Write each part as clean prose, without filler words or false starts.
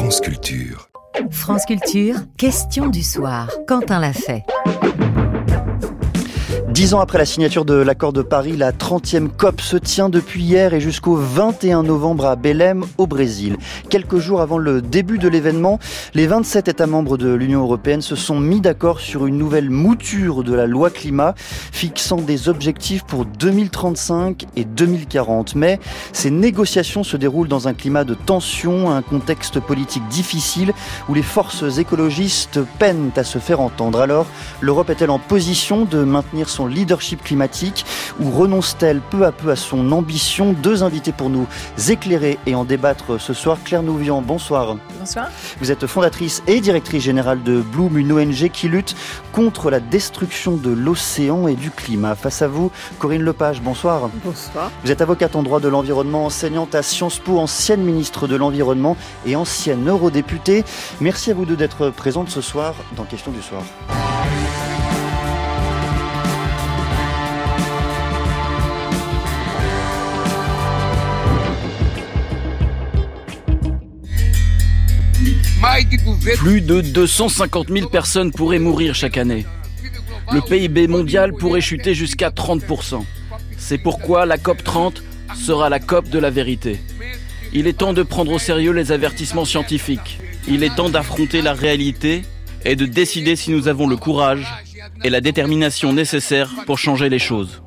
France Culture. France Culture, question du soir. Quentin l'a fait. 10 ans après la signature de l'accord de Paris, la 30e COP se tient depuis hier et jusqu'au 21 novembre à Belém, au Brésil. Quelques jours avant le début de l'événement, les 27 États membres de l'Union européenne se sont mis d'accord sur une nouvelle mouture de la loi climat, fixant des objectifs pour 2035 et 2040. Mais ces négociations se déroulent dans un climat de tension, un contexte politique difficile où les forces écologistes peinent à se faire entendre. Alors, l'Europe est-elle en position de maintenir son leadership climatique ou renonce-t-elle peu à peu à son ambition? Deux invités pour nous éclairer et en débattre ce soir. Claire Nouvian, bonsoir. Bonsoir. Vous êtes fondatrice et directrice générale de Bloom, une ONG qui lutte contre la destruction de l'océan et du climat. Face à vous, Corinne Lepage, bonsoir. Bonsoir. Vous êtes avocate en droit de l'environnement, enseignante à Sciences Po, ancienne ministre de l'Environnement et ancienne eurodéputée. Merci à vous deux d'être présentes ce soir dans Question du soir. Plus de 250 000 personnes pourraient mourir chaque année. Le PIB mondial pourrait chuter jusqu'à 30%. C'est pourquoi la COP30 sera la COP de la vérité. Il est temps de prendre au sérieux les avertissements scientifiques. Il est temps d'affronter la réalité et de décider si nous avons le courage et la détermination nécessaires pour changer les choses.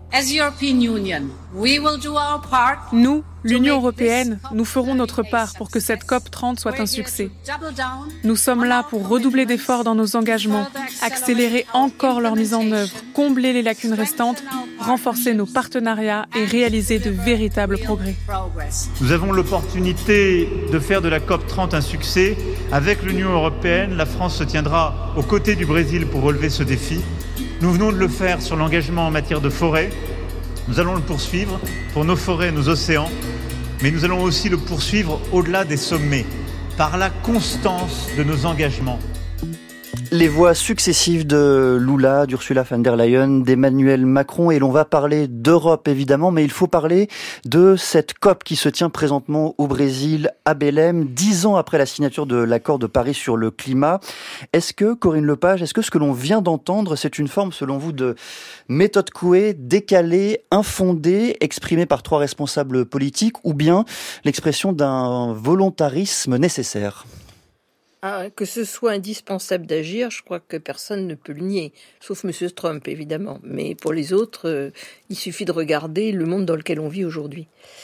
Nous, l'Union européenne, nous ferons notre part pour que cette COP30 soit un succès. Nous sommes là pour redoubler d'efforts dans nos engagements, accélérer encore leur mise en œuvre, combler les lacunes restantes, renforcer nos partenariats et réaliser de véritables progrès. Nous avons l'opportunité de faire de la COP30 un succès. Avec l'Union européenne, la France se tiendra aux côtés du Brésil pour relever ce défi. Nous venons de le faire sur l'engagement en matière de forêt. Nous allons le poursuivre pour nos forêts et nos océans, mais nous allons aussi le poursuivre au-delà des sommets, par la constance de nos engagements. Les voix successives de Lula, d'Ursula von der Leyen, d'Emmanuel Macron, et l'on va parler d'Europe évidemment, mais il faut parler de cette COP qui se tient présentement au Brésil, à Belém, 10 ans après la signature de l'accord de Paris sur le climat. Est-ce que, Corinne Lepage, est-ce que ce que l'on vient d'entendre, c'est une forme, selon vous, de méthode couée, décalée, infondée, exprimée par trois responsables politiques, ou bien l'expression d'un volontarisme nécessaire ? Que ce soit indispensable d'agir, je crois que personne ne peut le nier, sauf M. Trump évidemment. Mais pour les autres, il suffit de regarder le monde dans lequel on vit aujourd'hui.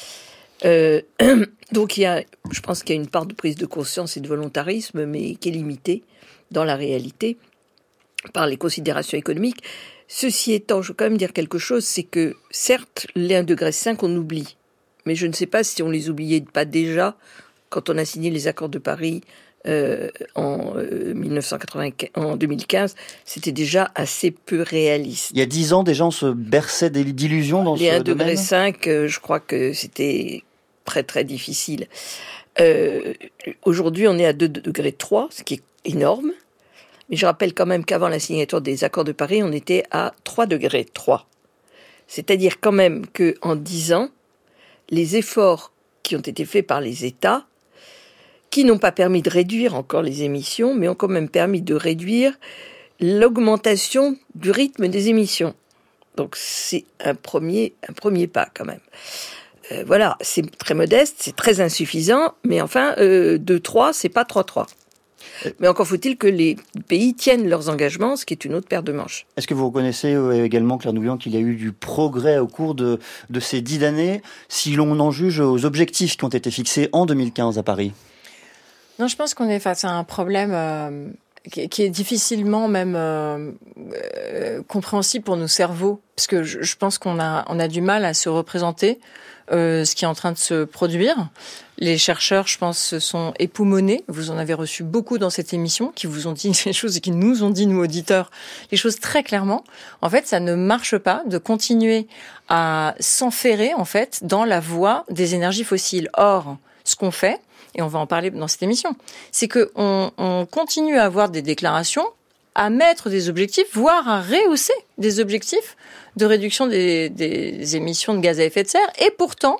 Donc je pense qu'il y a une part de prise de conscience et de volontarisme, mais qui est limitée dans la réalité par les considérations économiques. Ceci étant, je veux quand même dire quelque chose, c'est que certes, les 1,5 degré on oublie, mais je ne sais pas si on les oubliait pas déjà quand on a signé les accords de Paris. En 2015, c'était déjà assez peu réaliste. Il y a 10 ans, déjà, on se berçait d'illusions dans les ce domaine. Les 1,5 degré, je crois que c'était très très difficile. Aujourd'hui, on est à 2,3 degrés, ce qui est énorme. Mais je rappelle quand même qu'avant la signature des accords de Paris, on était à 3,3 degrés. C'est-à-dire quand même qu'en 10 ans, les efforts qui ont été faits par les États, qui n'ont pas permis de réduire encore les émissions, mais ont quand même permis de réduire l'augmentation du rythme des émissions. Donc c'est un premier pas quand même. Voilà, c'est très modeste, c'est très insuffisant, mais enfin, 2,3, c'est pas 3,3. Mais encore faut-il que les pays tiennent leurs engagements, ce qui est une autre paire de manches. Est-ce que vous reconnaissez également, Claire Nouvian, qu'il y a eu du progrès au cours de ces 10 années, si l'on en juge aux objectifs qui ont été fixés en 2015 à Paris ? Non, je pense qu'on est face à un problème qui est difficilement même compréhensible pour nos cerveaux, parce que je pense qu'on a du mal à se représenter ce qui est en train de se produire. Les chercheurs, je pense, se sont époumonés. Vous en avez reçu beaucoup dans cette émission, qui vous ont dit les choses et qui nous ont dit, nous auditeurs, les choses très clairement. En fait, ça ne marche pas de continuer à s'enferrer, en fait, dans la voie des énergies fossiles. Or, ce qu'on fait, et on va en parler dans cette émission, c'est qu'on continue à avoir des déclarations, à mettre des objectifs, voire à rehausser des objectifs de réduction des émissions de gaz à effet de serre, et pourtant,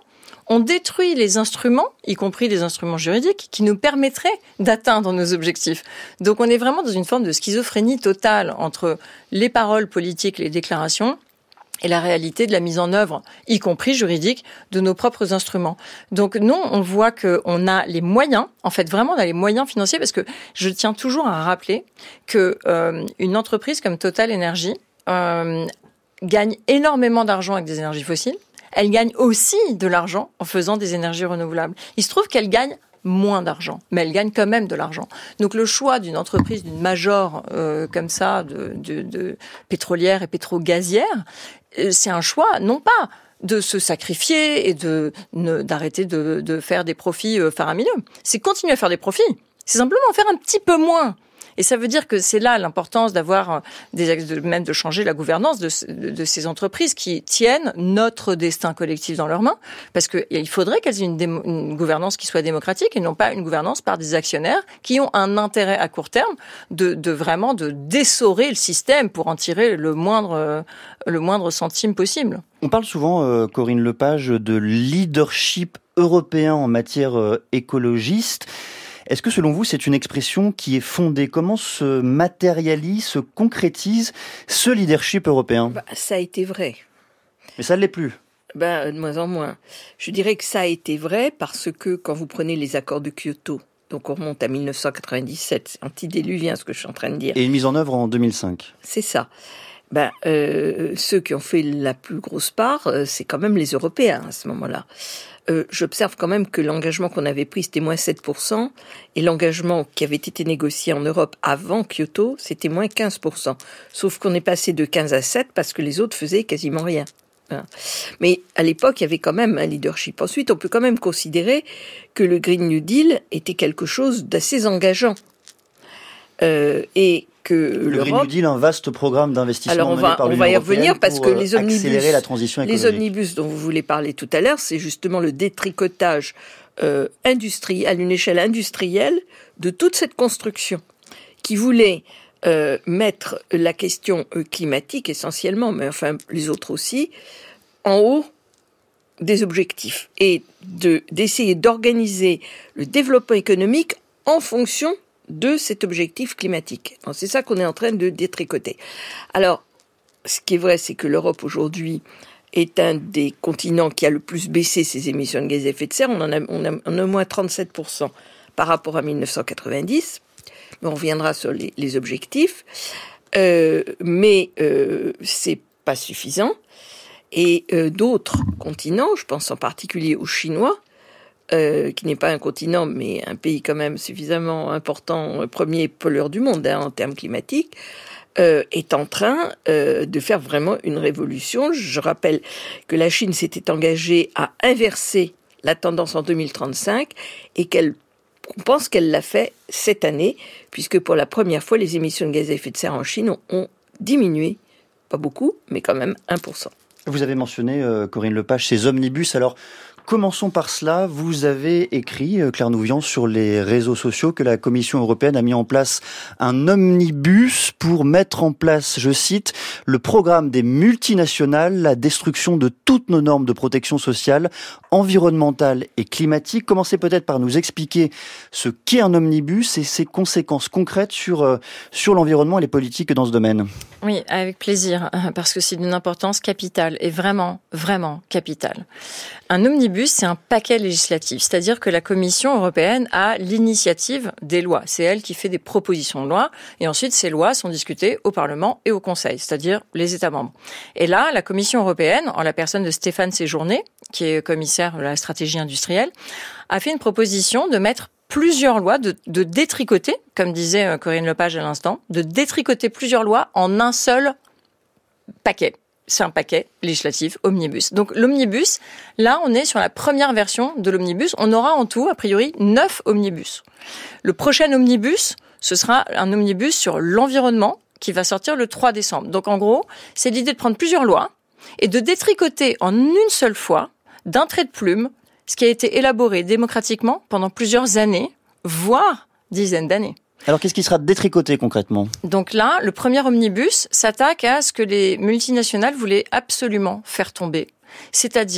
on détruit les instruments, y compris les instruments juridiques, qui nous permettraient d'atteindre nos objectifs. Donc on est vraiment dans une forme de schizophrénie totale entre les paroles politiques, les déclarations, et la réalité de la mise en œuvre, y compris juridique, de nos propres instruments. Donc non, on voit qu'on a les moyens, en fait vraiment on a les moyens financiers, parce que je tiens toujours à rappeler que une entreprise comme Total Energy gagne énormément d'argent avec des énergies fossiles. Elle gagne aussi de l'argent en faisant des énergies renouvelables. Il se trouve qu'elle gagne moins d'argent, mais elle gagne quand même de l'argent. Donc le choix d'une entreprise, d'une major comme ça, de pétrolière et pétro-gazière, c'est un choix, non pas de se sacrifier et d'arrêter de faire des profits faramineux. C'est continuer à faire des profits. C'est simplement en faire un petit peu moins. Et ça veut dire que c'est là l'importance d'avoir même de changer la gouvernance de ces entreprises qui tiennent notre destin collectif dans leurs mains, parce que il faudrait qu'elles aient une gouvernance qui soit démocratique et non pas une gouvernance par des actionnaires qui ont un intérêt à court terme de vraiment de dessorer le système pour en tirer le moindre centime possible. On parle souvent, Corinne Lepage, de leadership européen en matière écologiste. Est-ce que selon vous, c'est une expression qui est fondée? Comment se matérialise, se concrétise ce leadership européen? Ça a été vrai. Mais ça ne l'est plus. De moins en moins. Je dirais que ça a été vrai parce que quand vous prenez les accords de Kyoto, donc on remonte à 1997, c'est antédiluvien ce que je suis en train de dire. Et une mise en œuvre en 2005. C'est ça. Ceux qui ont fait la plus grosse part, c'est quand même les Européens à ce moment-là. J'observe quand même que l'engagement qu'on avait pris, c'était moins 7%, et l'engagement qui avait été négocié en Europe avant Kyoto, c'était moins 15%. Sauf qu'on est passé de 15 à 7 parce que les autres faisaient quasiment rien. Voilà. Mais à l'époque, il y avait quand même un leadership. Ensuite, on peut quand même considérer que le Green New Deal était quelque chose d'assez engageant. Et que le Green New Deal, un vaste programme d'investissement. Alors on va y revenir parce que les omnibus dont vous voulez parler tout à l'heure, c'est justement le détricotage industriel, à une échelle industrielle, de toute cette construction qui voulait mettre la question climatique essentiellement, mais enfin les autres aussi, en haut des objectifs et d'essayer d'organiser le développement économique en fonction de cet objectif climatique. Donc, c'est ça qu'on est en train de détricoter. Alors, ce qui est vrai, c'est que l'Europe aujourd'hui est un des continents qui a le plus baissé ses émissions de gaz à effet de serre. On a moins 37% par rapport à 1990. Mais on reviendra sur les objectifs. Mais c'est pas suffisant. Et d'autres continents, je pense en particulier aux Chinois, qui n'est pas un continent, mais un pays quand même suffisamment important, premier pollueur du monde en termes climatiques, est en train de faire vraiment une révolution. Je rappelle que la Chine s'était engagée à inverser la tendance en 2035 et on pense qu'elle l'a fait cette année, puisque pour la première fois, les émissions de gaz à effet de serre en Chine ont diminué, pas beaucoup, mais quand même 1%. Vous avez mentionné, Corinne Lepage, ces omnibus. Alors, commençons par cela. Vous avez écrit, Claire Nouvian, sur les réseaux sociaux que la Commission européenne a mis en place un omnibus pour mettre en place, je cite, le programme des multinationales, la destruction de toutes nos normes de protection sociale, environnementale et climatique. Commencez peut-être par nous expliquer ce qu'est un omnibus et ses conséquences concrètes sur l'environnement et les politiques dans ce domaine. Oui, avec plaisir, parce que c'est d'une importance capitale et vraiment, vraiment capitale. Un omnibus, c'est un paquet législatif, c'est-à-dire que la Commission européenne a l'initiative des lois. C'est elle qui fait des propositions de loi et ensuite ces lois sont discutées au Parlement et au Conseil, c'est-à-dire les États membres. Et là, la Commission européenne, en la personne de Stéphane Séjourné, qui est commissaire de la stratégie industrielle, a fait une proposition de mettre plusieurs lois, de détricoter, comme disait Corinne Lepage à l'instant, de détricoter plusieurs lois en un seul paquet. C'est un paquet législatif omnibus. Donc l'omnibus, là on est sur la première version de l'omnibus. On aura en tout, a priori, 9 omnibus. Le prochain omnibus, ce sera un omnibus sur l'environnement qui va sortir le 3 décembre. Donc en gros, c'est l'idée de prendre plusieurs lois et de détricoter en une seule fois, d'un trait de plume, ce qui a été élaboré démocratiquement pendant plusieurs années, voire dizaines d'années. Alors, qu'est-ce qui sera détricoté concrètement ? Donc là, le premier omnibus s'attaque à ce que les multinationales voulaient absolument faire tomber, c'est-à-dire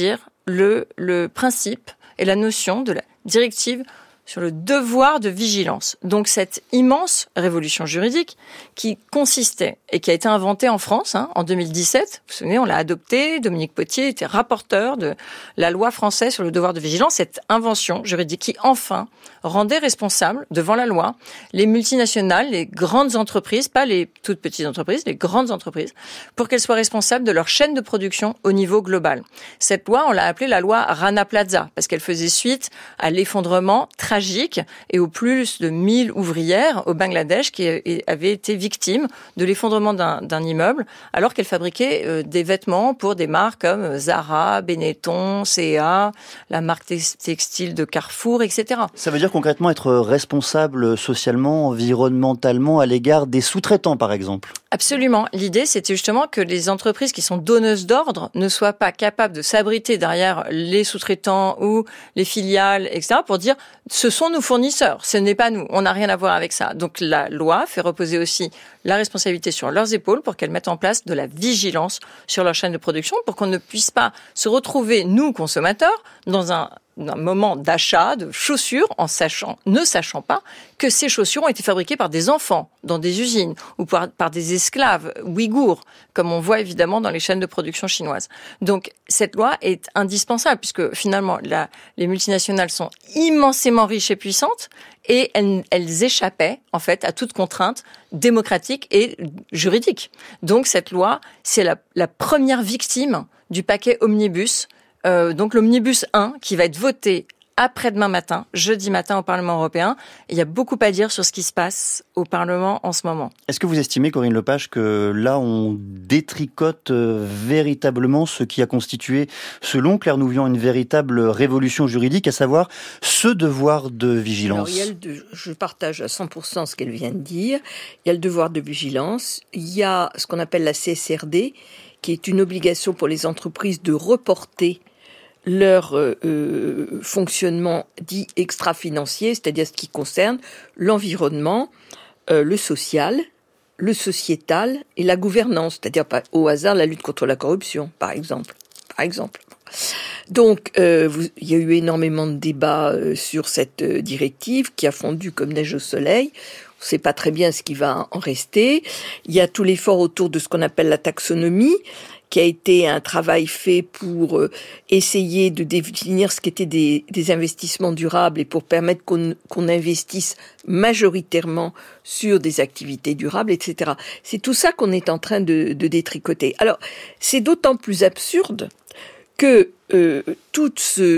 le principe et la notion de la directive sur le devoir de vigilance. Donc cette immense révolution juridique qui consistait et qui a été inventée en France en 2017. Vous vous souvenez, on l'a adoptée. Dominique Potier était rapporteur de la loi française sur le devoir de vigilance. Cette invention juridique qui enfin rendait responsables devant la loi les multinationales, les grandes entreprises, pas les toutes petites entreprises, les grandes entreprises, pour qu'elles soient responsables de leur chaîne de production au niveau global. Cette loi, on l'a appelée la loi Rana Plaza parce qu'elle faisait suite à l'effondrement tragique et aux plus de 1000 ouvrières au Bangladesh qui avaient été victimes de l'effondrement d'un immeuble alors qu'elles fabriquaient des vêtements pour des marques comme Zara, Benetton, C&A, la marque textile de Carrefour, etc. Ça veut dire concrètement être responsable socialement, environnementalement à l'égard des sous-traitants, par exemple? Absolument. L'idée, c'était justement que les entreprises qui sont donneuses d'ordre ne soient pas capables de s'abriter derrière les sous-traitants ou les filiales, etc., pour dire « ce sont nos fournisseurs, ce n'est pas nous, on n'a rien à voir avec ça ». Donc la loi fait reposer aussi la responsabilité sur leurs épaules pour qu'elles mettent en place de la vigilance sur leur chaîne de production pour qu'on ne puisse pas se retrouver, nous, consommateurs, dans un moment d'achat de chaussures ne sachant pas que ces chaussures ont été fabriquées par des enfants dans des usines ou par des esclaves ouïghours, comme on voit évidemment dans les chaînes de production chinoises. Donc cette loi est indispensable puisque finalement les multinationales sont immensément riches et puissantes et elles échappaient en fait à toute contrainte démocratique et juridique. Donc cette loi, c'est la première victime du paquet Omnibus. Donc l'Omnibus 1 qui va être voté après-demain matin, jeudi matin au Parlement européen. Et il y a beaucoup à dire sur ce qui se passe au Parlement en ce moment. Est-ce que vous estimez, Corinne Lepage, que là on détricote véritablement ce qui a constitué, selon Claire Nouvion, une véritable révolution juridique, à savoir ce devoir de vigilance? Alors, je partage à 100% ce qu'elle vient de dire. Il y a le devoir de vigilance, il y a ce qu'on appelle la CSRD, qui est une obligation pour les entreprises de reporter leur fonctionnement dit extra-financier, c'est-à-dire ce qui concerne l'environnement, le social, le sociétal et la gouvernance, c'est-à-dire au hasard la lutte contre la corruption, par exemple. Donc, il y a eu énormément de débats sur cette directive qui a fondu comme neige au soleil. On ne sait pas très bien ce qui va en rester. Il y a tout l'effort autour de ce qu'on appelle la taxonomie, qui a été un travail fait pour essayer de définir ce qu'étaient des investissements durables et pour permettre qu'on investisse majoritairement sur des activités durables, etc. C'est tout ça qu'on est en train de détricoter. Alors, c'est d'autant plus absurde que tout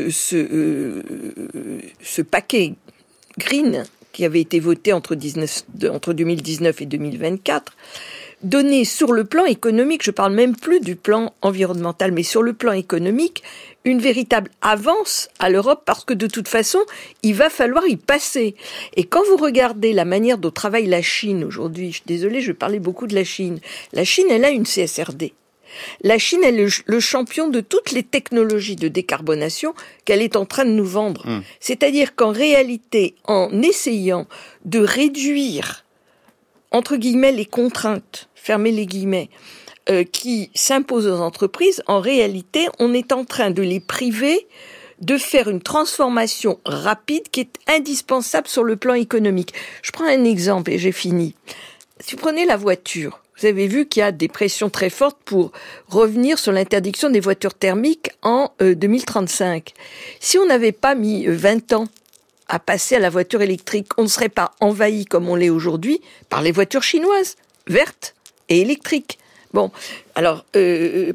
ce paquet green qui avait été voté entre 2019 et 2024, donnait sur le plan économique, je parle même plus du plan environnemental, mais sur le plan économique, une véritable avance à l'Europe parce que de toute façon, il va falloir y passer. Et quand vous regardez la manière dont travaille la Chine aujourd'hui, je suis désolée, je parlais beaucoup de la Chine. La Chine, elle a une CSRD. La Chine est le champion de toutes les technologies de décarbonation qu'elle est en train de nous vendre. C'est-à-dire qu'en réalité, en essayant de réduire, entre guillemets, les contraintes, fermez les guillemets, qui s'imposent aux entreprises, en réalité, on est en train de les priver de faire une transformation rapide qui est indispensable sur le plan économique. Je prends un exemple et j'ai fini. Si vous prenez la voiture, vous avez vu qu'il y a des pressions très fortes pour revenir sur l'interdiction des voitures thermiques en 2035. Si on n'avait pas mis 20 ans à passer à la voiture électrique, on ne serait pas envahi comme on l'est aujourd'hui par les voitures chinoises, vertes et électriques. Bon, alors, pourquoi ?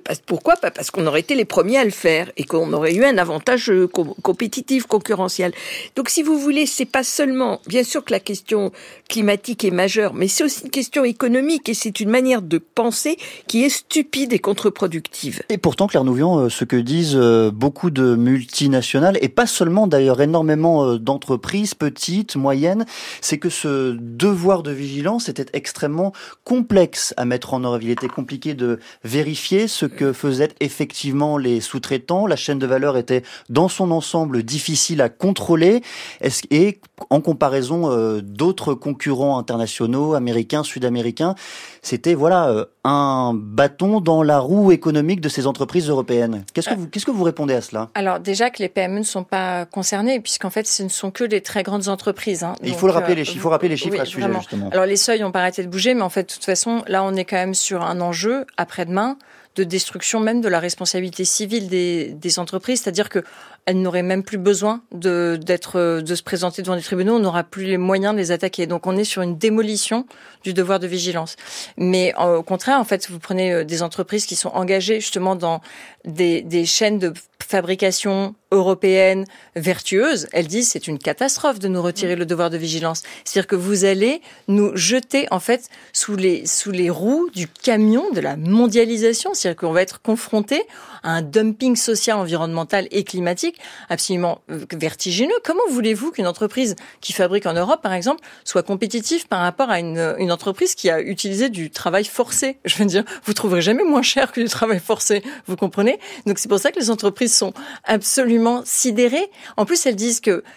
Parce qu'on aurait été les premiers à le faire et qu'on aurait eu un avantage compétitif, concurrentiel. Donc, si vous voulez, c'est pas seulement, bien sûr que la question climatique est majeure, mais c'est aussi une question économique et c'est une manière de penser qui est stupide et contre-productive. Et pourtant, Claire Nouvion, ce que disent beaucoup de multinationales, et pas seulement d'ailleurs énormément d'entreprises, petites, moyennes, c'est que ce devoir de vigilance était extrêmement complexe à mettre en œuvre. Il était compliqué de vérifier ce que faisaient effectivement les sous-traitants. La chaîne de valeur était dans son ensemble difficile à contrôler. Et en comparaison d'autres concurrents internationaux, américains, sud-américains, c'était un bâton dans la roue économique de ces entreprises européennes. Qu'est-ce que vous répondez à cela? Alors déjà que les PME ne sont pas concernées, puisqu'en fait ce ne sont que les très grandes entreprises. Hein. Il faut rappeler les chiffres oui, à ce sujet, vraiment. Justement. Alors les seuils n'ont pas arrêté de bouger, mais en fait de toute façon là on est quand même sur un enjeu après-demain de destruction même de la responsabilité civile des entreprises, c'est-à-dire que elles n'auraient même plus besoin de se présenter devant des tribunaux, on n'aura plus les moyens de les attaquer. Donc on est sur une démolition du devoir de vigilance. Mais au contraire, en fait, vous prenez des entreprises qui sont engagées justement dans des chaînes de fabrication européenne vertueuse, elles disent c'est une catastrophe de nous retirer le devoir de vigilance. C'est-à-dire que vous allez nous jeter en fait sous les roues du camion de la mondialisation. C'est-à-dire qu'on va être confronté à un dumping social, environnemental et climatique absolument vertigineux. Comment voulez-vous qu'une entreprise qui fabrique en Europe, par exemple, soit compétitive par rapport à une entreprise qui a utilisé du travail forcé? Je veux dire, vous trouverez jamais moins cher que du travail forcé, vous comprenez? Donc c'est pour ça que les entreprises sont absolument sidérées. En plus, elles disent que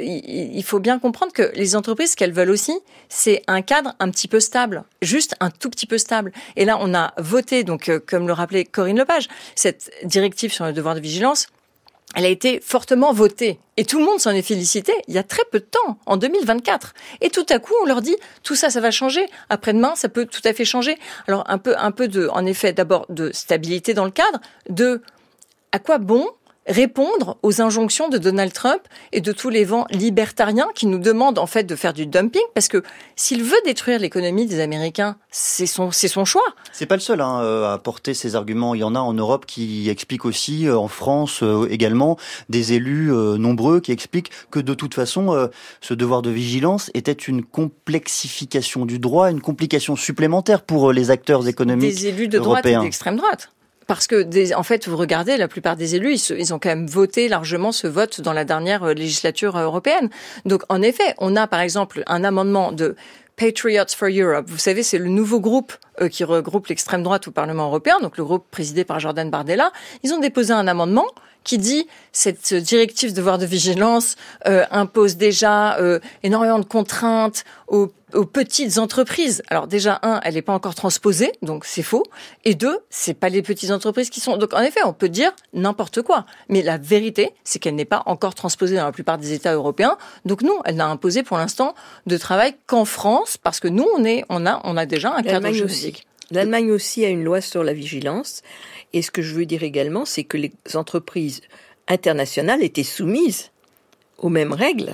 il faut bien comprendre que les entreprises, ce qu'elles veulent aussi, c'est un cadre un petit peu stable, juste un tout petit peu stable. Et là, on a voté, donc comme le rappelait Corinne Lepage, cette directive sur le devoir de vigilance. Elle a été fortement votée. Et tout le monde s'en est félicité il y a très peu de temps, en 2024. Et tout à coup, on leur dit, tout ça, ça va changer. Après-demain, ça peut tout à fait changer. Alors, un peu en effet, d'abord, de stabilité dans le cadre, de à quoi bon répondre aux injonctions de Donald Trump et de tous les vents libertariens qui nous demandent en fait de faire du dumping, parce que s'il veut détruire l'économie des Américains, c'est son choix. C'est pas le seul à porter ces arguments. Il y en a en Europe qui expliquent aussi, en France également, des élus nombreux qui expliquent que de toute façon, ce devoir de vigilance était une complexification du droit, une complication supplémentaire pour les acteurs économiques européens. Des élus de droite et d'extrême droite. Parce que, en fait, vous regardez, la plupart des élus, ils ont quand même voté largement ce vote dans la dernière législature européenne. Donc, en effet, on a, par exemple, un amendement de Patriots for Europe. Vous savez, c'est le nouveau groupe qui regroupe l'extrême droite au Parlement européen, donc le groupe présidé par Jordan Bardella. Ils ont déposé un amendement qui dit cette directive devoir de vigilance impose déjà énormément de contraintes aux petites entreprises. Alors déjà, elle n'est pas encore transposée, donc c'est faux. Et deux, c'est pas les petites entreprises qui sont... Donc en effet, on peut dire n'importe quoi. Mais la vérité, c'est qu'elle n'est pas encore transposée dans la plupart des États européens. Donc non, elle n'a imposé pour l'instant de travail qu'en France, parce que nous, on a déjà un cadre juridique. L'Allemagne aussi a une loi sur la vigilance. Et ce que je veux dire également, c'est que les entreprises internationales étaient soumises aux mêmes règles,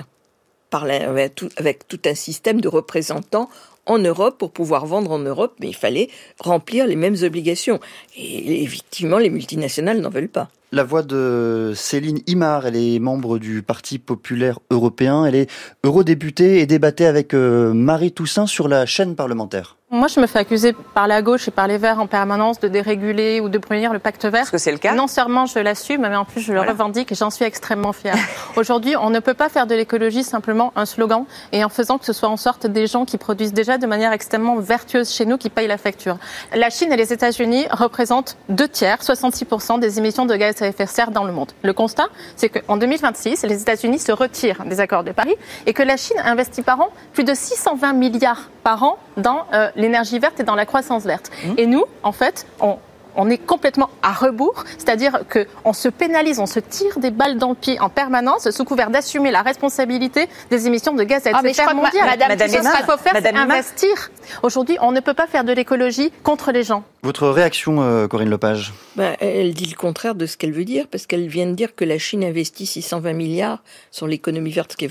avec tout un système de représentants en Europe pour pouvoir vendre en Europe, mais il fallait remplir les mêmes obligations. Et effectivement, les multinationales n'en veulent pas. La voix de Céline Imar, elle est membre du Parti populaire européen, elle est eurodéputée et débattait avec Marie Toussaint sur la chaîne parlementaire. Moi, je me fais accuser par la gauche et par les Verts en permanence de déréguler ou de punir le pacte vert. Est-ce que c'est le cas ? Non seulement je l'assume, mais en plus je le revendique et j'en suis extrêmement fière. Aujourd'hui, on ne peut pas faire de l'écologie simplement un slogan et en faisant que ce soit en sorte des gens qui produisent déjà de manière extrêmement vertueuse chez nous qui payent la facture. La Chine et les États-Unis représentent 2/3, 66% des émissions de gaz à effet de serre dans le monde. Le constat, c'est qu'en 2026, les États-Unis se retirent des accords de Paris et que la Chine investit par an plus de 620 milliards par an dans l'énergie verte et dans la croissance verte. Et nous, en fait, on est complètement à rebours, c'est-à-dire qu'on se pénalise, on se tire des balles dans le pied en permanence sous couvert d'assumer la responsabilité des émissions de gaz à effet de serre mondiales. Ce qu'il faut faire, c'est investir. Aujourd'hui, on ne peut pas faire de l'écologie contre les gens. Votre réaction, Corinne Lepage ? Elle dit le contraire de ce qu'elle veut dire, parce qu'elle vient de dire que la Chine investit 620 milliards sur l'économie verte, ce qui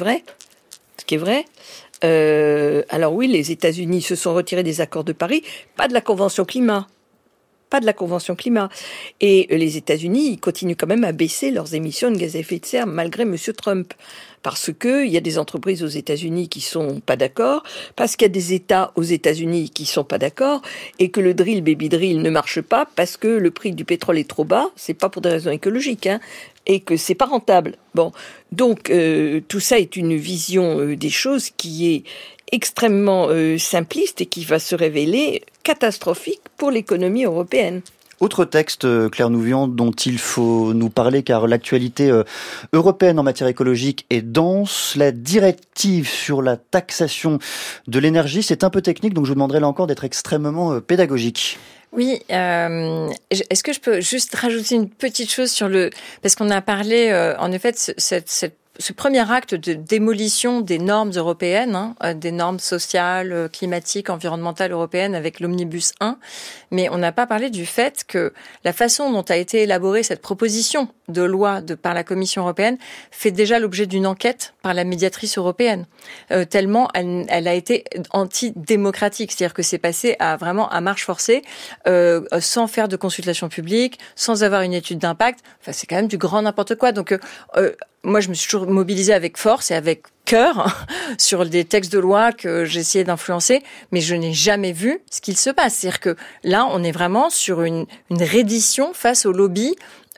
est vrai. Alors oui, les États-Unis se sont retirés des accords de Paris, pas de la Convention climat. Et les États-Unis, ils continuent quand même à baisser leurs émissions de gaz à effet de serre malgré M. Trump. Parce que il y a des entreprises aux États-Unis qui sont pas d'accord, parce qu'il y a des États aux États-Unis qui sont pas d'accord, et que le drill baby drill ne marche pas parce que le prix du pétrole est trop bas. C'est pas pour des raisons écologiques, et que c'est pas rentable. Bon, donc tout ça est une vision des choses qui est extrêmement simpliste et qui va se révéler catastrophique pour l'économie européenne. Autre texte, Claire Nouvian, dont il faut nous parler car l'actualité européenne en matière écologique est dense. La directive sur la taxation de l'énergie, c'est un peu technique, donc je vous demanderai là encore d'être extrêmement pédagogique. Oui, est-ce que je peux juste rajouter une petite chose parce qu'on a parlé en effet de ce premier acte de démolition des normes européennes, des normes sociales, climatiques, environnementales européennes avec l'Omnibus 1, mais on n'a pas parlé du fait que la façon dont a été élaborée cette proposition de loi par la Commission européenne fait déjà l'objet d'une enquête par la médiatrice européenne, tellement elle a été antidémocratique, c'est-à-dire que c'est passé vraiment à marche forcée, sans faire de consultation publique, sans avoir une étude d'impact. Enfin, c'est quand même du grand n'importe quoi. Donc, moi, je me suis toujours mobilisée avec force et avec cœur sur des textes de loi que j'essayais d'influencer, mais je n'ai jamais vu ce qu'il se passe. C'est-à-dire que là, on est vraiment sur une reddition face au lobby.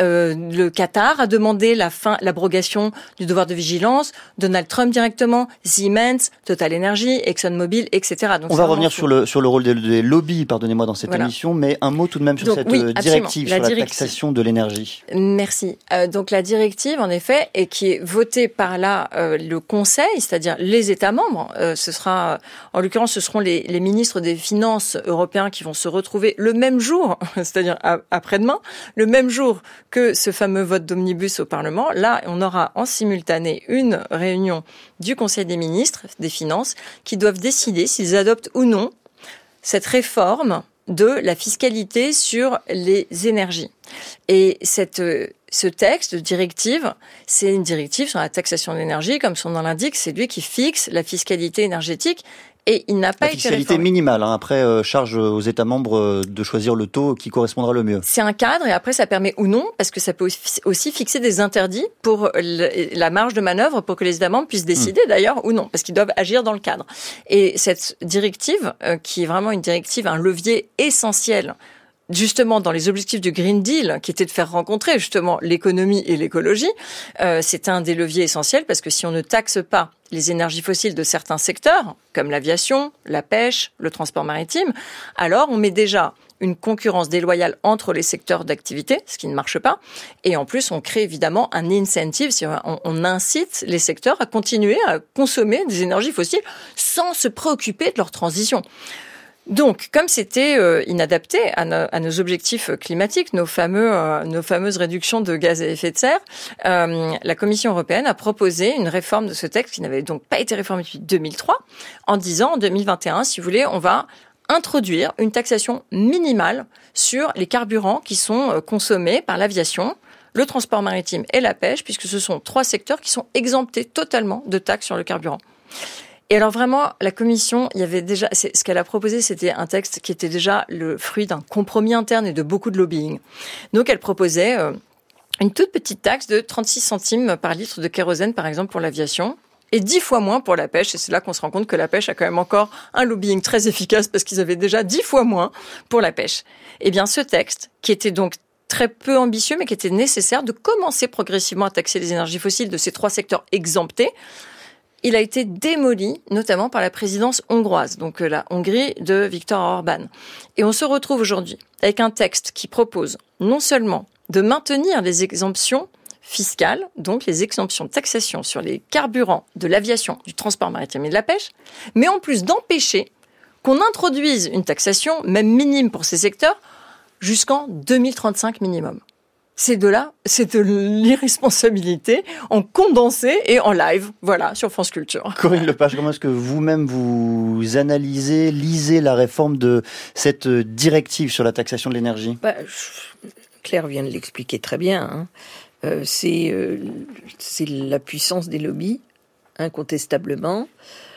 Le Qatar a demandé l'abrogation du devoir de vigilance, Donald Trump directement, Siemens, Total Energy, ExxonMobil, etc. Donc, on va revenir sur le rôle des lobbies, pardonnez-moi, dans cette émission, mais un mot tout de même sur cette directive sur la taxation de l'énergie. Merci. Donc la directive, en effet, et qui est votée par là le Conseil, c'est-à-dire les États membres. Ce seront les ministres des Finances européens qui vont se retrouver le même jour, c'est-à-dire après-demain, le même jour que ce fameux vote d'omnibus au Parlement. Là, on aura en simultané une réunion du Conseil des ministres des Finances qui doivent décider s'ils adoptent ou non cette réforme de la fiscalité sur les énergies. Et ce texte de directive, c'est une directive sur la taxation de l'énergie, comme son nom l'indique, c'est lui qui fixe la fiscalité énergétique. Et il n'a pas été réformé. La fiscalité minimale, après charge aux États membres de choisir le taux qui correspondra le mieux. C'est un cadre et après ça permet ou non, parce que ça peut aussi fixer des interdits pour la marge de manœuvre pour que les États membres puissent décider d'ailleurs ou non, parce qu'ils doivent agir dans le cadre. Et cette directive, qui est vraiment une directive, un levier essentiel justement dans les objectifs du Green Deal, qui était de faire rencontrer justement l'économie et l'écologie, c'est un des leviers essentiels parce que si on ne taxe pas les énergies fossiles de certains secteurs, comme l'aviation, la pêche, le transport maritime, alors on met déjà une concurrence déloyale entre les secteurs d'activité, ce qui ne marche pas. Et en plus, on crée évidemment un incentive, on incite les secteurs à continuer à consommer des énergies fossiles sans se préoccuper de leur transition. Donc, comme c'était inadapté à nos objectifs climatiques, nos fameuses réductions de gaz à effet de serre, la Commission européenne a proposé une réforme de ce texte qui n'avait donc pas été réformé depuis 2003, en disant en 2021, si vous voulez, on va introduire une taxation minimale sur les carburants qui sont consommés par l'aviation, le transport maritime et la pêche, puisque ce sont 3 secteurs qui sont exemptés totalement de taxes sur le carburant. Et alors vraiment, la Commission, il y avait déjà, ce qu'elle a proposé, c'était un texte qui était déjà le fruit d'un compromis interne et de beaucoup de lobbying. Donc elle proposait une toute petite taxe de 36 centimes par litre de kérosène, par exemple, pour l'aviation, et 10 fois moins pour la pêche. Et c'est là qu'on se rend compte que la pêche a quand même encore un lobbying très efficace parce qu'ils avaient déjà 10 fois moins pour la pêche. Eh bien, ce texte, qui était donc très peu ambitieux, mais qui était nécessaire de commencer progressivement à taxer les énergies fossiles de ces 3 secteurs exemptés, il a été démoli, notamment par la présidence hongroise, donc la Hongrie de Viktor Orban. Et on se retrouve aujourd'hui avec un texte qui propose non seulement de maintenir les exemptions fiscales, donc les exemptions de taxation sur les carburants de l'aviation, du transport maritime et de la pêche, mais en plus d'empêcher qu'on introduise une taxation, même minime pour ces secteurs, jusqu'en 2035 minimum. C'est de l'irresponsabilité en condensé et en live, voilà, sur France Culture. Corinne Lepage, comment est-ce que vous-même vous analysez, lisez la réforme de cette directive sur la taxation de l'énergie ? Claire vient de l'expliquer très bien. C'est la puissance des lobbies, incontestablement.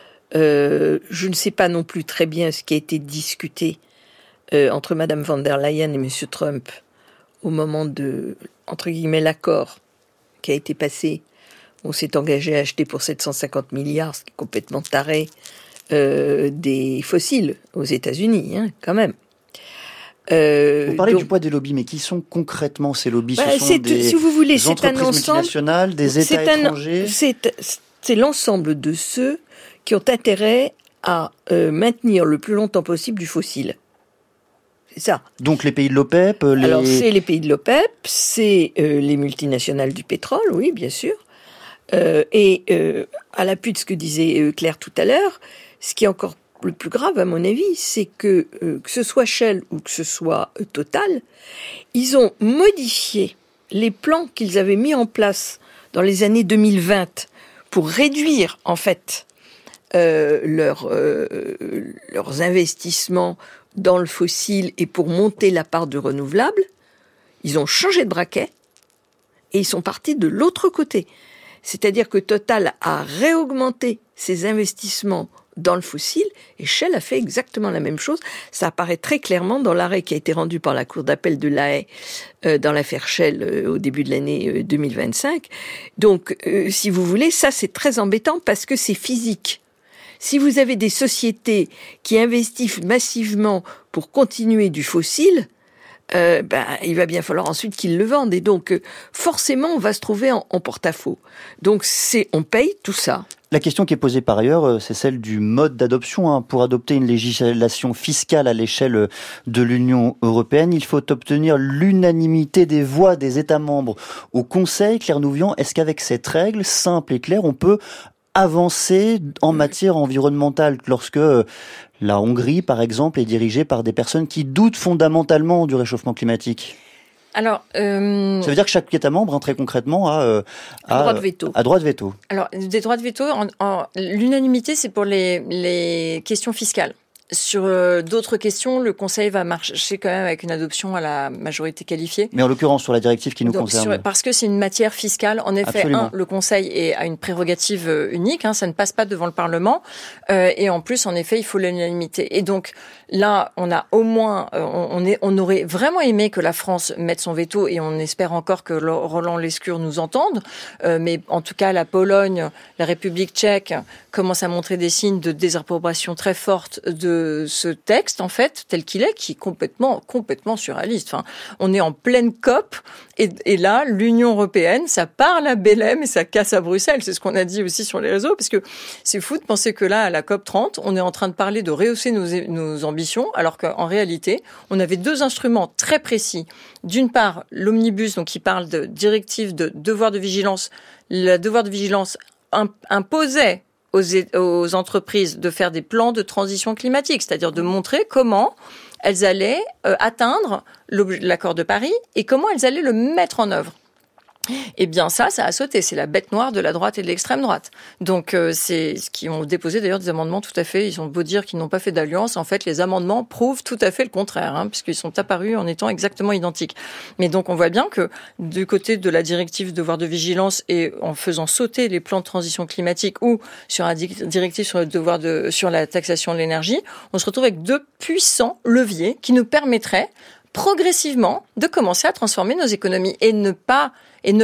Je ne sais pas non plus très bien ce qui a été discuté entre Madame von der Leyen et Monsieur Trump au moment de, entre guillemets, l'accord qui a été passé. On s'est engagé à acheter pour 750 milliards, ce qui est complètement taré, des fossiles aux États-Unis, quand même. Vous parlez du poids des lobbies, mais qui sont concrètement ces lobbies ? Ce sont des si vous voulez, entreprises multinationales, des États étrangers. C'est l'ensemble de ceux qui ont intérêt à maintenir le plus longtemps possible du fossile. C'est ça. Donc les pays de l'OPEP Alors c'est les pays de l'OPEP, c'est les multinationales du pétrole, oui, bien sûr. À l'appui de ce que disait Claire tout à l'heure, ce qui est encore le plus grave à mon avis, c'est que ce soit Shell ou que ce soit Total, ils ont modifié les plans qu'ils avaient mis en place dans les années 2020 pour réduire en fait leurs investissements dans le fossile et pour monter la part de renouvelables. Ils ont changé de braquet et ils sont partis de l'autre côté. C'est-à-dire que Total a réaugmenté ses investissements dans le fossile et Shell a fait exactement la même chose. Ça apparaît très clairement dans l'arrêt qui a été rendu par la Cour d'appel de La Haye dans l'affaire Shell au début de l'année 2025. Donc, si vous voulez, ça c'est très embêtant parce que c'est physique. Si vous avez des sociétés qui investissent massivement pour continuer du fossile, il va bien falloir ensuite qu'ils le vendent. Et donc, forcément, on va se trouver en porte-à-faux. Donc, on paye tout ça. La question qui est posée par ailleurs, c'est celle du mode d'adoption. Pour adopter une législation fiscale à l'échelle de l'Union européenne, il faut obtenir l'unanimité des voix des États membres au Conseil. Claire Nouvian, est-ce qu'avec cette règle simple et claire, on peut avancer en matière environnementale lorsque la Hongrie, par exemple, est dirigée par des personnes qui doutent fondamentalement du réchauffement climatique? Alors, ça veut dire que chaque État membre, très concrètement, a droit de veto. Droit de veto. Alors, des droits de veto, l'unanimité, c'est pour les questions fiscales. Sur d'autres questions, le Conseil va marcher quand même avec une adoption à la majorité qualifiée. Mais en l'occurrence, sur la directive qui nous concerne. Parce que c'est une matière fiscale. En effet, le Conseil a une prérogative unique, ça ne passe pas devant le Parlement. Et en plus, en effet, il faut l'unanimité. Et donc, là, on a au moins, on aurait vraiment aimé que la France mette son veto et on espère encore que Roland Lescure nous entende. Mais en tout cas, la Pologne, la République tchèque commencent à montrer des signes de désapprobation très forte de ce texte, en fait, tel qu'il est, qui est complètement surréaliste. Enfin, on est en pleine COP, et là, l'Union européenne, ça parle à Belém et ça casse à Bruxelles. C'est ce qu'on a dit aussi sur les réseaux, parce que c'est fou de penser que là, à la COP 30, on est en train de parler de rehausser nos ambitions, alors qu'en réalité, on avait deux instruments très précis. D'une part, l'omnibus, donc qui parle de directive de devoir de vigilance. Le devoir de vigilance imposait aux entreprises de faire des plans de transition climatique, c'est-à-dire de montrer comment elles allaient atteindre l'accord de Paris et comment elles allaient le mettre en œuvre. Eh bien ça a sauté. C'est la bête noire de la droite et de l'extrême droite. Donc c'est ce qui ont déposé d'ailleurs des amendements tout à fait. Ils ont beau dire qu'ils n'ont pas fait d'alliance, en fait les amendements prouvent tout à fait le contraire, puisqu'ils sont apparus en étant exactement identiques. Mais donc on voit bien que du côté de la directive devoir de vigilance et en faisant sauter les plans de transition climatique ou sur la directive sur la taxation de l'énergie, on se retrouve avec deux puissants leviers qui nous permettraient progressivement de commencer à transformer nos économies et ne pas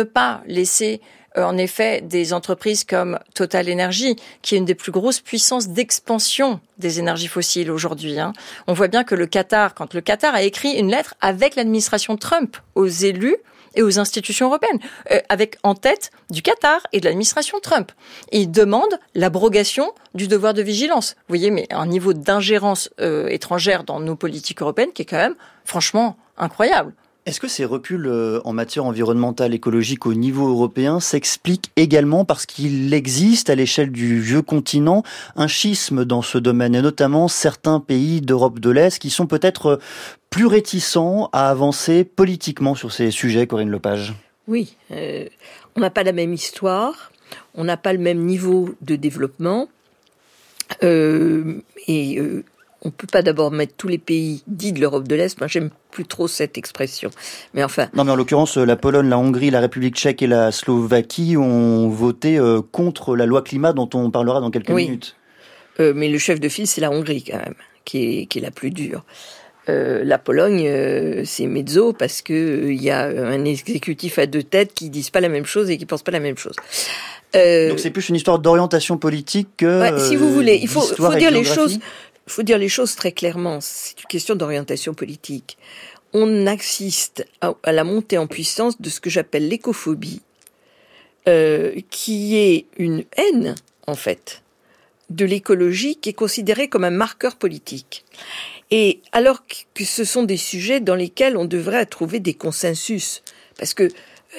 laisser en effet des entreprises comme Total Energy, qui est une des plus grosses puissances d'expansion des énergies fossiles aujourd'hui. On voit bien que quand le Qatar a écrit une lettre avec l'administration Trump aux élus et aux institutions européennes, avec en tête du Qatar et de l'administration Trump. Et il demande l'abrogation du devoir de vigilance. Vous voyez, mais un niveau d'ingérence étrangère dans nos politiques européennes qui est quand même, franchement, incroyable. Est-ce que ces reculs en matière environnementale, écologique au niveau européen s'expliquent également parce qu'il existe à l'échelle du vieux continent un schisme dans ce domaine, et notamment certains pays d'Europe de l'Est qui sont peut-être plus réticents à avancer politiquement sur ces sujets, Corinne Lepage? Oui, on n'a pas la même histoire, on n'a pas le même niveau de développement, on peut pas d'abord mettre tous les pays dits de l'Europe de l'Est. Moi, j'aime plus trop cette expression. Mais enfin. Non, mais en l'occurrence, la Pologne, la Hongrie, la République tchèque et la Slovaquie ont voté contre la loi climat dont on parlera dans quelques minutes. Mais le chef de file, c'est la Hongrie quand même, qui est la plus dure. La Pologne, c'est mezzo parce que il y a un exécutif à deux têtes qui disent pas la même chose et qui pensent pas la même chose. Donc c'est plus une histoire d'orientation politique que. Si vous voulez, il faut dire les choses. Il faut dire les choses très clairement. C'est une question d'orientation politique. On assiste à la montée en puissance de ce que j'appelle l'écophobie, qui est une haine, en fait, de l'écologie qui est considérée comme un marqueur politique. Et alors que ce sont des sujets dans lesquels on devrait trouver des consensus. Parce que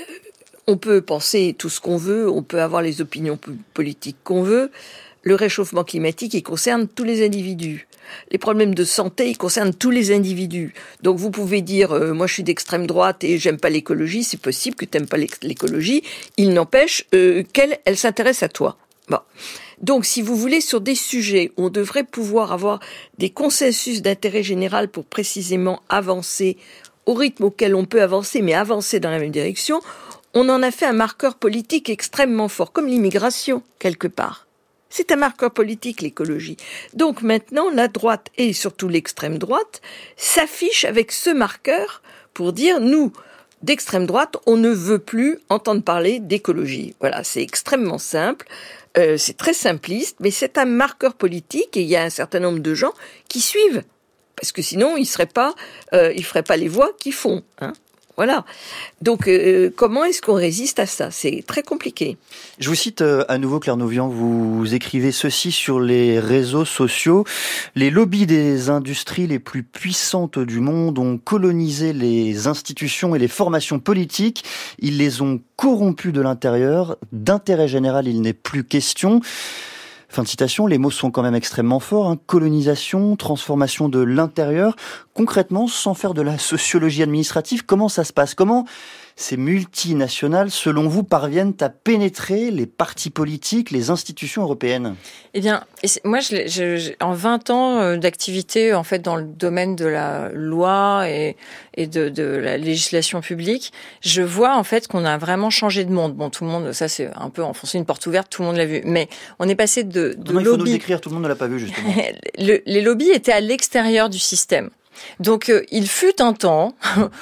on peut penser tout ce qu'on veut, on peut avoir les opinions politiques qu'on veut. Le réchauffement climatique, il concerne tous les individus. Les problèmes de santé, ils concernent tous les individus. Donc vous pouvez dire, moi je suis d'extrême droite et j'aime pas l'écologie, c'est possible que tu n'aimes pas l'écologie, il n'empêche qu'elle s'intéresse à toi. Bon. Donc si vous voulez, sur des sujets où on devrait pouvoir avoir des consensus d'intérêt général pour précisément avancer au rythme auquel on peut avancer, mais avancer dans la même direction, on en a fait un marqueur politique extrêmement fort, comme l'immigration, quelque part. C'est un marqueur politique, l'écologie. Donc maintenant, la droite, et surtout l'extrême droite, s'affiche avec ce marqueur pour dire, nous, d'extrême droite, on ne veut plus entendre parler d'écologie. Voilà, c'est extrêmement simple, c'est très simpliste, mais c'est un marqueur politique et il y a un certain nombre de gens qui suivent. Parce que sinon, ils feraient pas les voix qu'ils font, hein. Voilà. Donc, comment est-ce qu'on résiste à ça ? C'est très compliqué. Je vous cite à nouveau, Claire Nouvian, vous écrivez ceci sur les réseaux sociaux. Les lobbies des industries les plus puissantes du monde ont colonisé les institutions et les formations politiques. Ils les ont corrompues de l'intérieur. D'intérêt général, il n'est plus question. Fin de citation, les mots sont quand même extrêmement forts, hein. Colonisation, transformation de l'intérieur. Concrètement, sans faire de la sociologie administrative, comment ça se passe ? Comment ces multinationales, selon vous, parviennent à pénétrer les partis politiques, les institutions européennes ? Eh bien, moi, en 20 ans d'activité, en fait, dans le domaine de la loi et de la législation publique, je vois, en fait, qu'on a vraiment changé de monde. Bon, tout le monde, ça, c'est un peu enfoncer une porte ouverte, tout le monde l'a vu. Mais on est passé de non, il faut nous le décrire, tout le monde ne l'a pas vu, justement. Les lobbies étaient à l'extérieur du système. Donc, il fut un temps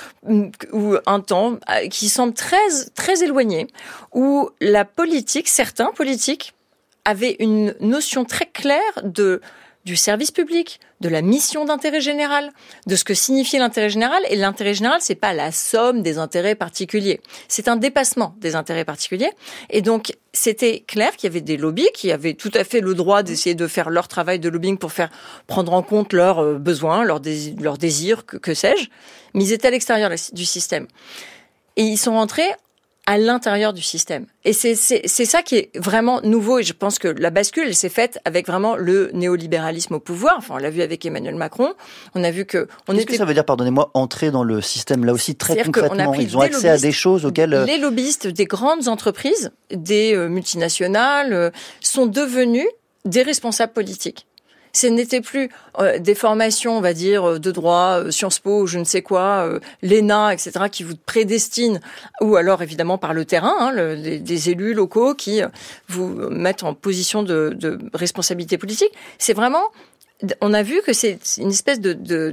qui semble très, très éloigné, où la politique, certains politiques, avaient une notion très claire du service public, de la mission d'intérêt général, de ce que signifiait l'intérêt général. Et l'intérêt général, c'est pas la somme des intérêts particuliers. C'est un dépassement des intérêts particuliers. Et donc, c'était clair qu'il y avait des lobbies qui avaient tout à fait le droit d'essayer de faire leur travail de lobbying pour faire prendre en compte leurs besoins, leurs désirs, que sais-je. Mais ils étaient à l'extérieur du système. Et ils sont rentrés à l'intérieur du système. Et c'est ça qui est vraiment nouveau, et je pense que la bascule, elle s'est faite avec vraiment le néolibéralisme au pouvoir. Enfin, on l'a vu avec Emmanuel Macron. On a vu que Qu'est-ce que ça veut dire, pardonnez-moi, entrer dans le système, là aussi, très concrètement? Ils ont accès à des choses auxquelles... Les lobbyistes des grandes entreprises, des multinationales, sont devenus des responsables politiques. Ce n'était plus des formations, on va dire, de droit, Sciences Po, je ne sais quoi, l'ENA, etc., qui vous prédestinent, ou alors évidemment par le terrain, des élus locaux qui vous mettent en position de responsabilité politique. C'est vraiment, on a vu que c'est une espèce de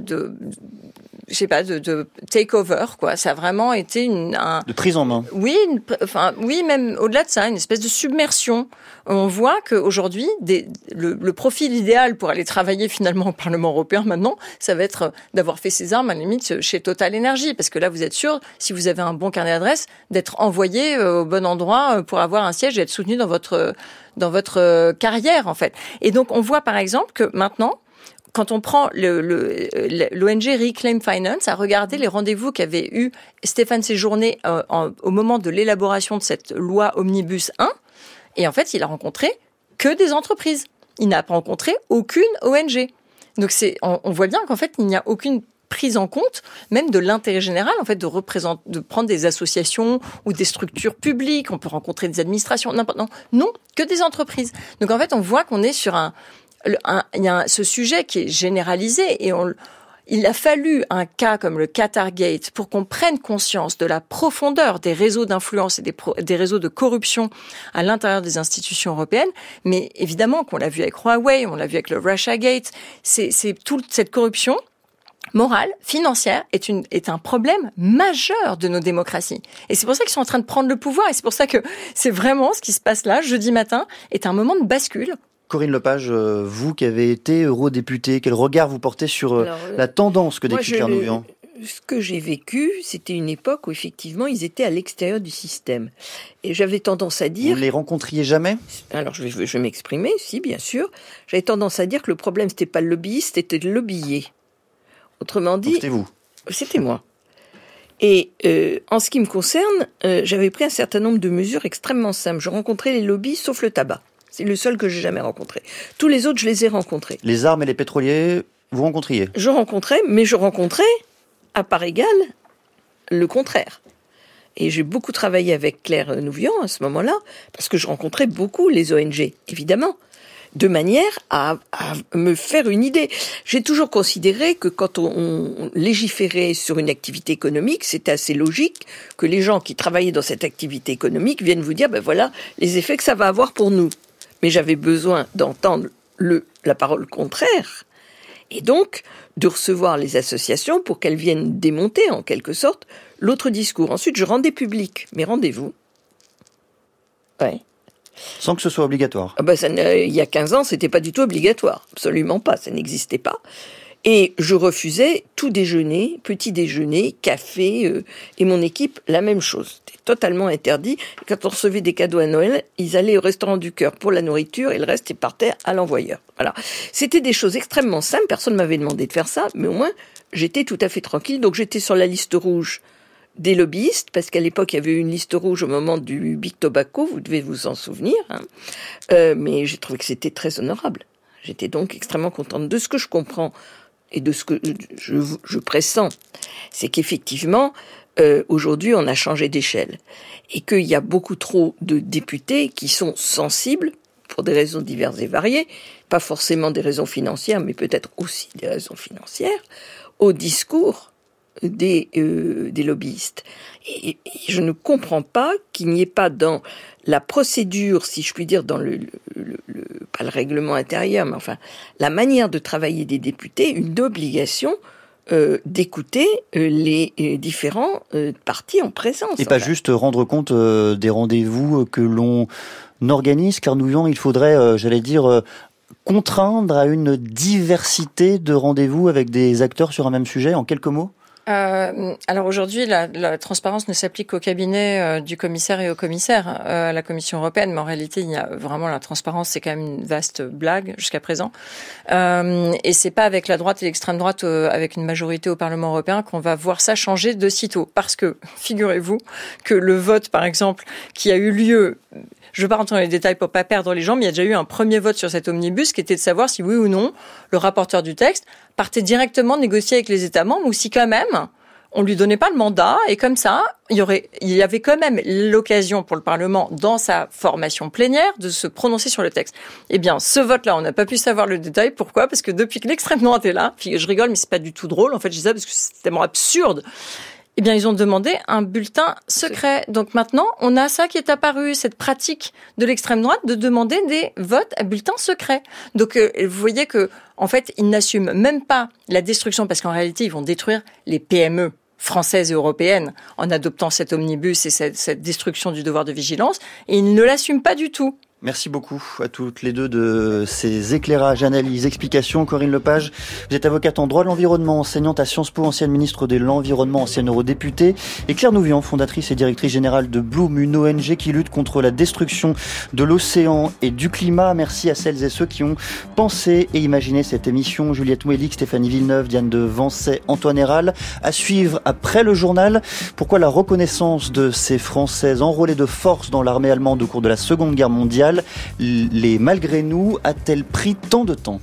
take-over, quoi. Ça a vraiment été de prise en main. Oui, même au-delà de ça, une espèce de submersion. On voit qu'aujourd'hui, le profil idéal pour aller travailler finalement au Parlement européen maintenant, ça va être d'avoir fait ses armes à la limite chez Total Energy, parce que là, vous êtes sûr, si vous avez un bon carnet d'adresse, d'être envoyé au bon endroit pour avoir un siège et être soutenu dans votre carrière, en fait. Et donc, on voit par exemple que maintenant, quand on prend l'ONG Reclaim Finance a regardé les rendez-vous qu'avait eu Stéphane Séjourné au moment de l'élaboration de cette loi Omnibus 1, et en fait, il a rencontré que des entreprises. Il n'a pas rencontré aucune ONG. Donc on voit bien qu'en fait, il n'y a aucune prise en compte, même de l'intérêt général, en fait, de prendre des associations ou des structures publiques. On peut rencontrer des administrations, non, que des entreprises. Donc en fait, on voit qu'on est sur il y a ce sujet qui est généralisé et il a fallu un cas comme le Qatargate pour qu'on prenne conscience de la profondeur des réseaux d'influence et des réseaux de corruption à l'intérieur des institutions européennes. Mais évidemment qu'on l'a vu avec Huawei, on l'a vu avec le Russiagate, c'est toute cette corruption morale, financière, est un problème majeur de nos démocraties. Et c'est pour ça qu'ils sont en train de prendre le pouvoir et c'est pour ça que c'est vraiment ce qui se passe là, jeudi matin, est un moment de bascule. Corinne Lepage, vous qui avez été eurodéputée, quel regard vous portez sur la tendance que décrit Claire Nouvian ? Ce que j'ai vécu, c'était une époque où effectivement ils étaient à l'extérieur du système. Et j'avais tendance à dire... Vous ne les rencontriez jamais ? Alors je vais m'exprimer, si bien sûr. J'avais tendance à dire que le problème c'était pas le lobbyiste, c'était le lobbyé. Autrement dit... Donc c'était vous. C'était moi. Et en ce qui me concerne, j'avais pris un certain nombre de mesures extrêmement simples. Je rencontrais les lobbies, sauf le tabac. C'est le seul que j'ai jamais rencontré. Tous les autres, je les ai rencontrés. Les armes et les pétroliers, vous rencontriez? Je rencontrais, mais je rencontrais, à part égale, le contraire. Et j'ai beaucoup travaillé avec Claire Nouvian à ce moment-là, parce que je rencontrais beaucoup les ONG, évidemment, de manière à me faire une idée. J'ai toujours considéré que quand on légiférait sur une activité économique, c'était assez logique que les gens qui travaillaient dans cette activité économique viennent vous dire, ben voilà, les effets que ça va avoir pour nous. Mais j'avais besoin d'entendre la parole contraire, et donc de recevoir les associations pour qu'elles viennent démonter, en quelque sorte, l'autre discours. Ensuite, je rendais public mes rendez-vous. Ouais. Sans que ce soit obligatoire. Il y a 15 ans, c'était pas du tout obligatoire. Absolument pas, ça n'existait pas. Et je refusais tout déjeuner, petit déjeuner, café, et mon équipe, la même chose. C'était totalement interdit. Et quand on recevait des cadeaux à Noël, ils allaient au restaurant du cœur pour la nourriture et le reste, ils partaient à l'envoyeur. Voilà. C'était des choses extrêmement simples. Personne ne m'avait demandé de faire ça, mais au moins, j'étais tout à fait tranquille. Donc j'étais sur la liste rouge des lobbyistes, parce qu'à l'époque, il y avait eu une liste rouge au moment du Big Tobacco, vous devez vous en souvenir, hein. Mais j'ai trouvé que c'était très honorable. J'étais donc extrêmement contente. De ce que je comprends et de ce que je pressens, c'est qu'effectivement, aujourd'hui, on a changé d'échelle. Et qu'il y a beaucoup trop de députés qui sont sensibles, pour des raisons diverses et variées, pas forcément des raisons financières, mais peut-être aussi des raisons financières, au discours des lobbyistes. Et je ne comprends pas qu'il n'y ait pas dans la procédure, si je puis dire, dans pas le règlement intérieur, mais enfin, la manière de travailler des députés, une obligation d'écouter les différents partis en présence. Et pas juste rendre compte des rendez-vous que l'on organise, car nous, il faudrait, contraindre à une diversité de rendez-vous avec des acteurs sur un même sujet, en quelques mots? Alors aujourd'hui, la transparence ne s'applique qu'au cabinet du commissaire et au commissaire à la Commission européenne, mais en réalité, il y a vraiment la transparence, c'est quand même une vaste blague jusqu'à présent. Et c'est pas avec la droite et l'extrême droite, avec une majorité au Parlement européen, qu'on va voir ça changer de sitôt. Parce que figurez-vous que le vote, par exemple, qui a eu lieu. Je ne veux pas rentrer dans les détails pour pas perdre les gens, mais il y a déjà eu un premier vote sur cet omnibus qui était de savoir si oui ou non le rapporteur du texte partait directement négocier avec les États membres ou si quand même on lui donnait pas le mandat et comme ça il y avait quand même l'occasion pour le Parlement dans sa formation plénière de se prononcer sur le texte. Eh bien, ce vote-là, on n'a pas pu savoir le détail. Pourquoi ? Parce que depuis que l'extrême droite est là, je rigole, mais c'est pas du tout drôle. En fait, je dis ça parce que c'est tellement absurde. Eh bien, ils ont demandé un bulletin secret. Donc maintenant, on a ça qui est apparu, cette pratique de l'extrême droite de demander des votes à bulletin secret. Donc, vous voyez que, en fait, ils n'assument même pas la destruction parce qu'en réalité, ils vont détruire les PME françaises et européennes en adoptant cet omnibus et cette destruction du devoir de vigilance. Et ils ne l'assument pas du tout. Merci beaucoup à toutes les deux de ces éclairages, analyses, explications. Corinne Lepage, vous êtes avocate en droit de l'environnement, enseignante à Sciences Po, ancienne ministre de l'Environnement, ancienne eurodéputée. Et Claire Nouvian, fondatrice et directrice générale de Bloom, une ONG qui lutte contre la destruction de l'océan et du climat. Merci à celles et ceux qui ont pensé et imaginé cette émission. Juliette Mouelic, Stéphanie Villeneuve, Diane de Vancey, Antoine Héral. À suivre après le journal. Pourquoi la reconnaissance de ces Françaises enrôlées de force dans l'armée allemande au cours de la Seconde Guerre mondiale, les malgré nous, a-t-elle pris tant de temps ?